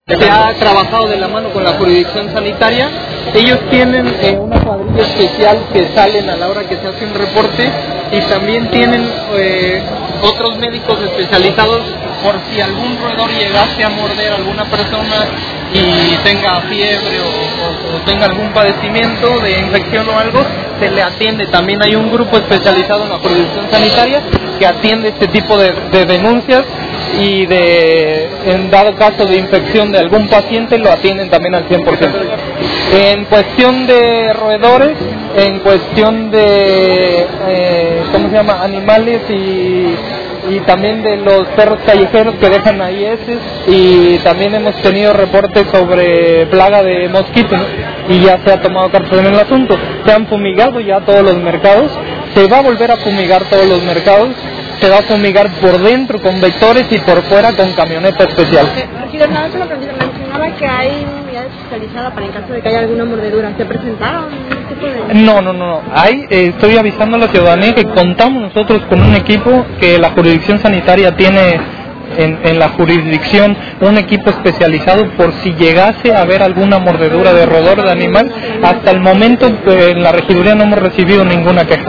Se ha trabajado de la mano con la jurisdicción sanitaria. Ellos tienen una cuadrilla especial que salen a la hora que se hace un reporte, y también tienen otros médicos especializados por si algún roedor llegase a morder a alguna persona y tenga fiebre o tenga algún padecimiento de infección o algo, se le atiende. También hay un grupo especializado en la jurisdicción sanitaria que atiende este tipo de denuncias, y en dado caso de infección de algún paciente lo atienden también al 100%. En cuestión de roedores, en cuestión de animales y también de los perros callejeros que dejan ahí heces, y también hemos tenido reportes sobre plaga de mosquitos, ¿no? Y ya se ha tomado cartas en el asunto. Se han fumigado ya todos los mercados, se va a volver a fumigar todos los mercados. Se va a fumigar por dentro con vectores y por fuera con camioneta especial. Mencionaba que hay una unidad especializada para en caso de que haya alguna mordedura. ¿Se presentaron? No. Estoy avisando a la ciudadanía que contamos nosotros con un equipo que la jurisdicción sanitaria tiene en la jurisdicción, un equipo especializado por si llegase a haber alguna mordedura de roedor, de animal. Hasta el momento en la regiduría no hemos recibido ninguna queja.